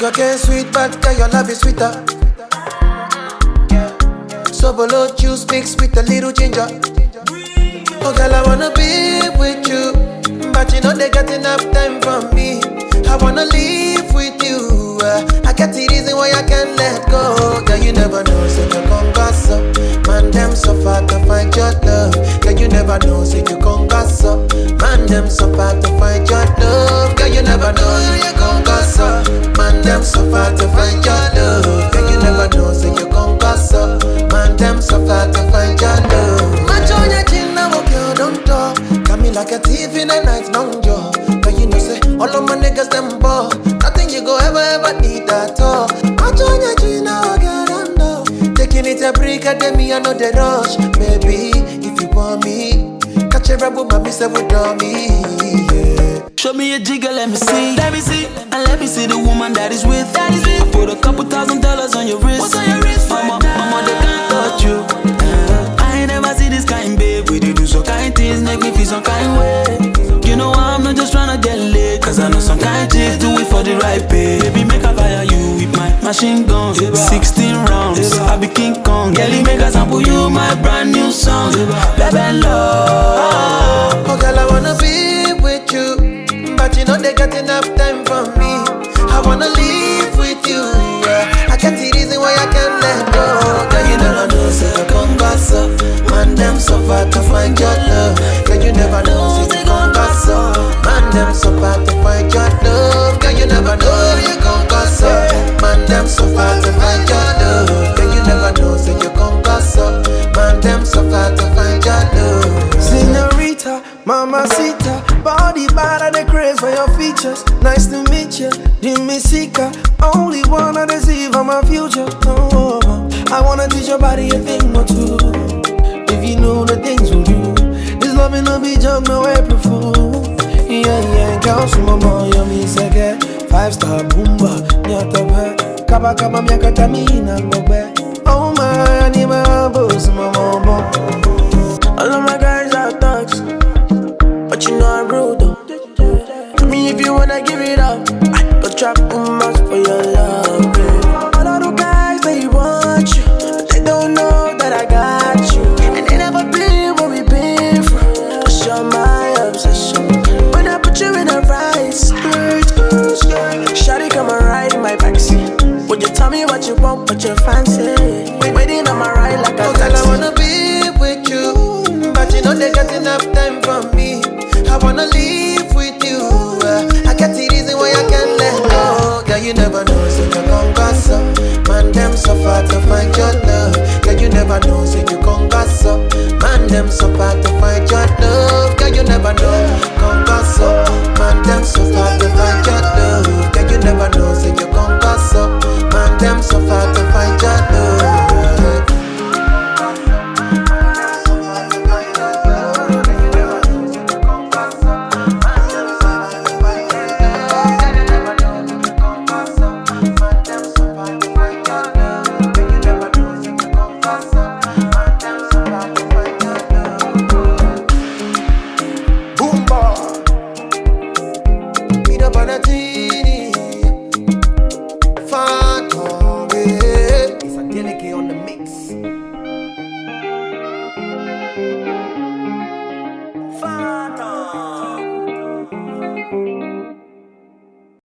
Sugar cane sweet, but girl, your love is sweeter. So below juice mixed with a little ginger. Oh girl, I wanna be with you, but you know they got enough time for me. I wanna live with you. I get the reason why I can't let go. Girl, you never know, so you gon' gossip. Man, them so far to find your love. Girl, you never know, so you gon' gossip. Man, them so far to find your love. Girl, you never know, so you gon' gossip. Man, them so far to find your love. Girl, you never know, so you gon' gossip. Man, them so far to find your love. Match on your chin, now girl, don't talk. Got me like a thief in the night, long jaw. But you know, say, all of my niggas, them ball. Nothing you go ever need at all. Match on your chin, now girl, don't know. Taking it a break, I me, I know the rush. Baby, if you want me, catch a rebel, my miss with me. Yeah. Show me a jigger, let me see. Let me see. And let me see the woman that is with. I put a couple $1,000 on your wrist. What's on your wrist? Mama, they can't touch you. I ain't never see this kind, babe. We do some kind things, make me feel some kind way. You know I'm not just tryna get laid, cause I know some kind chicks do it for the right pay. Baby, make I fire you with my machine gun. 16 rounds, I be King Kong. Girlie, make I sample you my brand new song. Baby, love. Oh girl, I wanna be with you, but you know they got enough time for me. I wanna live with you, yeah. I get the reason why I can't let go. Girl, you never know, say you gon' gossip. Man, them so far to find your love. Girl, you never know, say you gon' gossip. Man, them so far to find your love. Girl, you never know, you gon' gossip. Man, them so far to find your love. Girl, you never know, say you gon' gossip. Man, them so far to find your love. Señorita, mamacita, body bad and the craze for your features. Nice to meet you, Jimmy Sika. Only wanna deceive on my future. Oh, I wanna teach your body a thing or two. If you know the things we do, this loving no be joke, no April fool. Yeah, girl, some more yummy sege. 5-star boomba, nyata kaba kaba miaka tamina ngobe. Oh my, I need my boss, my mama. All of my guys are thugs, but you know I'm rude though. Tell me if you wanna give it up, but trap much for your love, babe. All of the guys, they want you, but they don't know that I got you. And they never been what we been through. Cause you're my obsession. When I put you in a right skirt, shawty come and ride in my backseat. Would you tell me what you want, what you fancy? Waiting on my ride like a taxi. Girl, I wanna be with you, but you know they got enough time for me. I wanna live with you. I get the reason why I can't let go. Girl, you never know, so you gon' gossip. Man, them so far to find your love. Girl, you never know, so you gon' gossip. Man, them so far to find your love. Girl, you never know, gon' gossip. Man, them so far to find your love. Girl, you never know, so you gon' gossip. Man, them so far to find your love. Fanta.